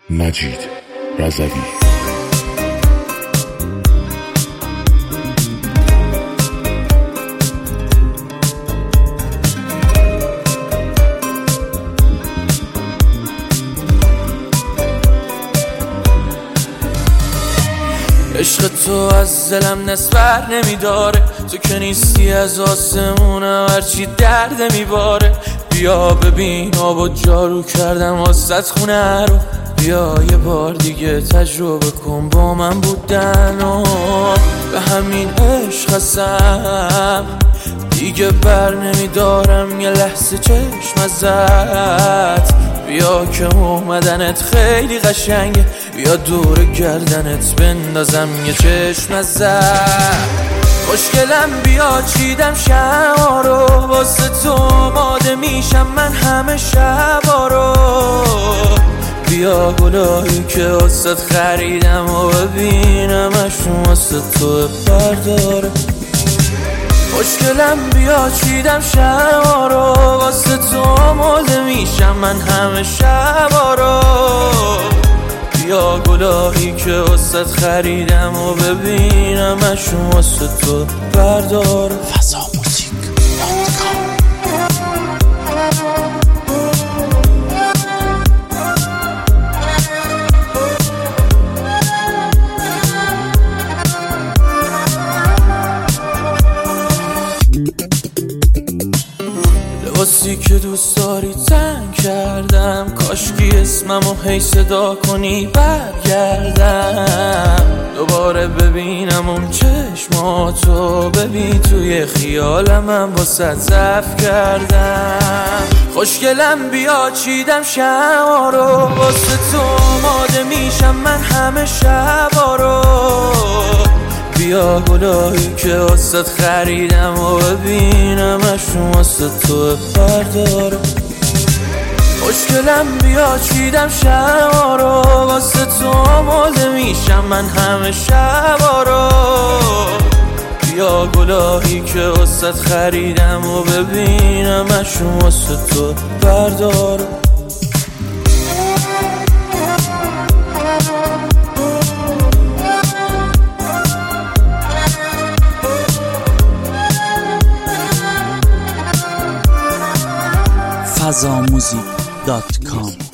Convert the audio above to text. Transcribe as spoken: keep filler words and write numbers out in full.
مجید رضوی. عشق تو از دلم نسبر نمیداره، تو که نیستی از آسمونم هرچی درد میباره. بیا ببین آب و جارو کردم واسط خونه رو، بیا یه بار دیگه تجربه کن با من بودن و به همین عشق هستم دیگه بر نمیدارم یه لحظه چشم ازت. بیا که اومدنت خیلی قشنگه، بیا دور گردنت بندازم یه چشم ازت. خوشگلم بیا چیدم شما رو، واسه تو آماده میشم من همه شبا رو. بیا گلایی که واسه خریدم و ببینمشون واسه تو برداره. خوشگلم بیا چیدم شما رو، واسه تو آماده میشم من همه شبا رو. بیا گلایی که واسه خریدم و ببینمشون واسه تو بردار. فضا موزیک دات کام. لباسی که دوست داری تنگ کردم، کاشکی اسممو هی صدا کنی برگردم. دوباره ببینم اون چشماتو، ببین توی خیالم من واسه ضعف کردم. خوشگلم بیا چیدم شما رو، واسه تو آماده میشم من همه شبا رو. بیا گلایی که واسه خریدم و ببینمشون واسه تو بردار. خوشگلم بیا چیدم شما رو، واسه تو آماده میشم من همه شبا رو. بیا گلایی که واسه خریدم و ببینمشون واسه تو بردار. فضا موزیک دات کام.